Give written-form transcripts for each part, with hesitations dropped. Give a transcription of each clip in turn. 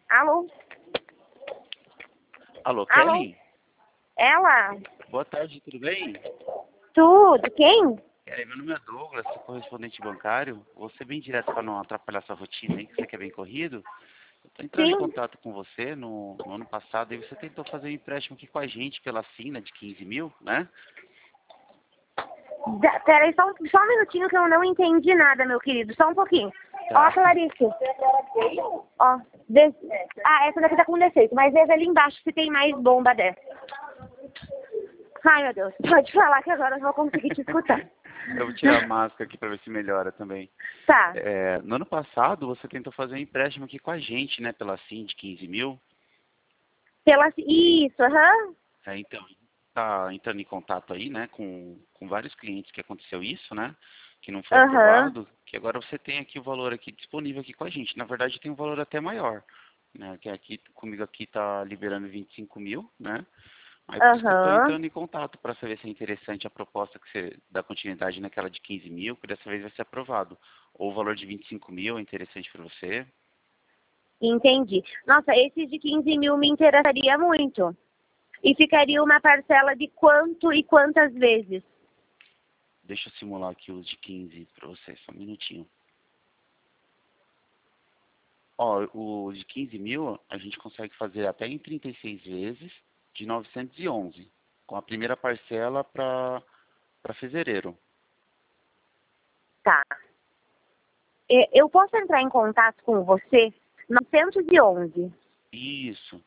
Alô? Alô, Alô? Kelly? Ela? Boa tarde, tudo bem? Tudo? Quem? Meu nome é Douglas, sou correspondente bancário. Vou ser bem direto para não atrapalhar sua rotina aí, que você quer bem corrido. Eu estou entrando em Sim. contato com você no ano passado e você tentou fazer um empréstimo aqui com a gente pela Sina de 15 mil, né? Peraí, só um minutinho que eu não entendi nada, meu querido. Só um pouquinho. Ó, Tá. Clarice. Ó, essa daqui tá com defeito, mas veja ali embaixo se tem mais bomba dessa. Ai, meu Deus. Pode falar que agora eu vou conseguir te escutar. Eu vou tirar a máscara aqui para ver se melhora também. Tá. No ano passado, você tentou fazer um empréstimo aqui com a gente, né, pela Sim de 15 mil. Isso, aham. Então, tá entrando em contato aí, né, com vários clientes que aconteceu isso, né, que não foi Aham. aprovado, que agora você tem aqui o valor aqui disponível aqui com a gente. Na verdade, tem um valor até maior, né, que aqui comigo aqui tá liberando 25 mil, né, aí por isso que eu estou Aham. entrando em contato para saber se é interessante a proposta que você dá continuidade naquela de 15 mil, que dessa vez vai ser aprovado. Ou o valor de 25 mil é interessante para você. Entendi. Nossa, esse de 15 mil me interessaria muito. E ficaria uma parcela de quanto e quantas vezes? Deixa eu simular aqui os de 15 para você, só um minutinho. Ó, o de 15 mil a gente consegue fazer até em 36 vezes de 911, com a primeira parcela para fevereiro. Tá. Eu posso entrar em contato com você? 911. Isso.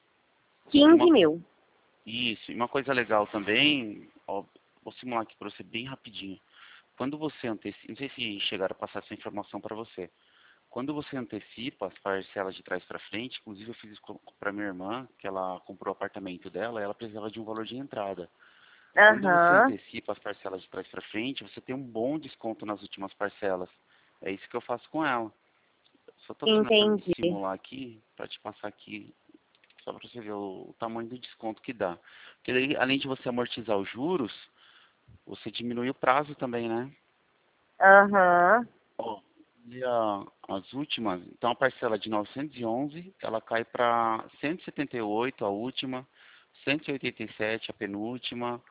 E 15 mil. isso. E uma coisa legal também, ó, vou simular aqui para você bem rapidinho. Quando você antecipa, não sei se chegaram a passar essa informação para você. Quando você antecipa as parcelas de trás para frente, inclusive eu fiz isso para minha irmã, que ela comprou o apartamento dela, ela precisava de um valor de entrada. Quando você Aham. antecipa as parcelas de trás para frente, você tem um bom desconto nas últimas parcelas. É isso que eu faço com ela. Só estou tentando Entendi. simular aqui, para te passar aqui, só para você ver o tamanho do desconto que dá. Porque daí, além de você amortizar os juros, você diminui o prazo também, né? Aham. Ó, e as últimas, então a parcela de 911, ela cai para 178 a última, 187 a penúltima,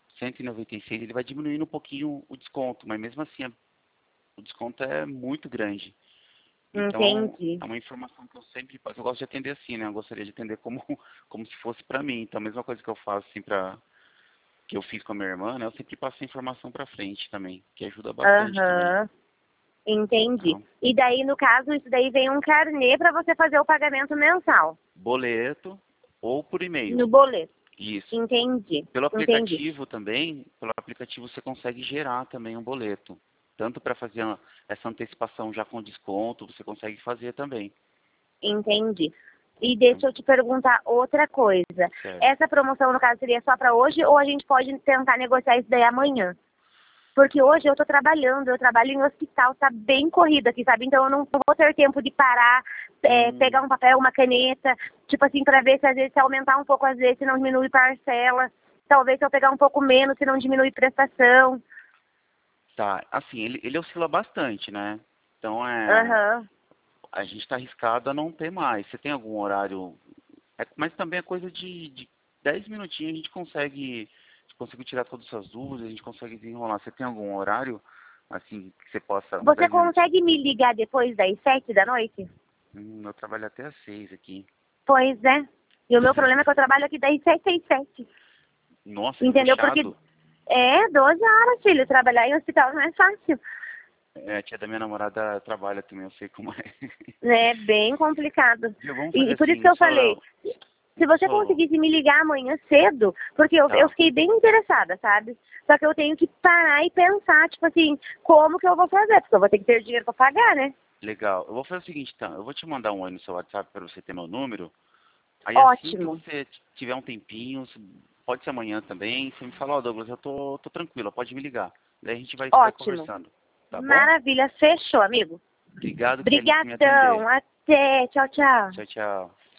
196, ele vai diminuindo um pouquinho o desconto, mas mesmo assim o desconto é muito grande. Então Entendi. é uma informação que eu sempre passo. Eu gosto de atender assim, né? Eu gostaria de atender como, como se fosse para mim. Então a mesma coisa que eu faço assim que eu fiz com a minha irmã, né? Eu sempre passo a informação para frente também, que ajuda bastante também. Aham. Entendi. Tá? E daí, no caso, isso daí vem um carnê para você fazer o pagamento mensal. Boleto ou por e-mail. No boleto. Isso. Entendi. Pelo Entendi. aplicativo também, pelo aplicativo você consegue gerar também um boleto. Tanto para fazer essa antecipação já com desconto, você consegue fazer também. Entendi. E deixa eu te perguntar outra coisa. Certo. Essa promoção, no caso, seria só para hoje ou a gente pode tentar negociar isso daí amanhã? Porque hoje eu tô trabalhando, eu trabalho em hospital, tá bem corrido aqui, sabe? Então eu não vou ter tempo de parar, pegar Hum, um papel, uma caneta, tipo assim, para ver se às vezes se aumentar um pouco, às vezes se não diminui parcela. Talvez se eu pegar um pouco menos, se não diminui prestação. tá. Assim, ele oscila bastante, né? Então Aham. a gente está arriscado a não ter mais. Você tem algum horário? Mas também é coisa de 10 minutinhos a gente consegue tirar todas as suas dúvidas, a gente consegue desenrolar. Você tem algum horário, assim, que você possa, uns Você 10 minutinhos? consegue me ligar depois das 7 da noite? Eu trabalho até às 6 aqui. Pois é. E o meu problema é que eu trabalho aqui das 7 às 7. Nossa, que Entendeu? Porque puxado. 12 horas, filho. Trabalhar em hospital não é fácil. A tia da minha namorada trabalha também, eu sei como é. É bem complicado. Viu, vamos fazer E por isso assim, que eu falei, se você só, conseguisse me ligar amanhã cedo, porque eu tá, fiquei bem interessada, sabe? Só que eu tenho que parar e pensar, tipo assim, como que eu vou fazer? Porque eu vou ter que ter dinheiro pra pagar, né? legal. Eu vou fazer o seguinte, então, eu vou te mandar um oi no seu WhatsApp para você ter meu número. Aí assim que Ótimo, você tiver um tempinho, pode ser amanhã também, você me fala, ó Douglas, eu tô tranquila, pode me ligar. Daí a gente vai ótimo. conversando, tá bom? Maravilha, fechou, amigo. Obrigado, Kelly, por me atender. Brigadão, até, tchau, tchau. Tchau, tchau.